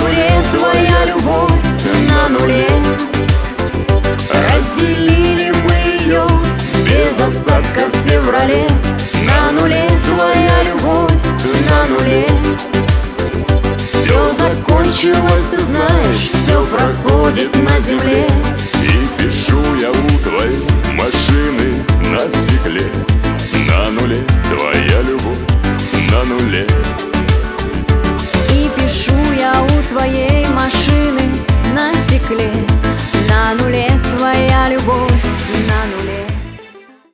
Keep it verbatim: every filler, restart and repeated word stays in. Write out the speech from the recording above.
нуле твоя любовь, на нуле. Разделили мы ее без остатка в феврале. На нуле твоя любовь, на нуле. Все закончилось, ты знаешь, все проходит на земле. И пишу я у твоей машины на стекле: на нуле твоя любовь, на нуле.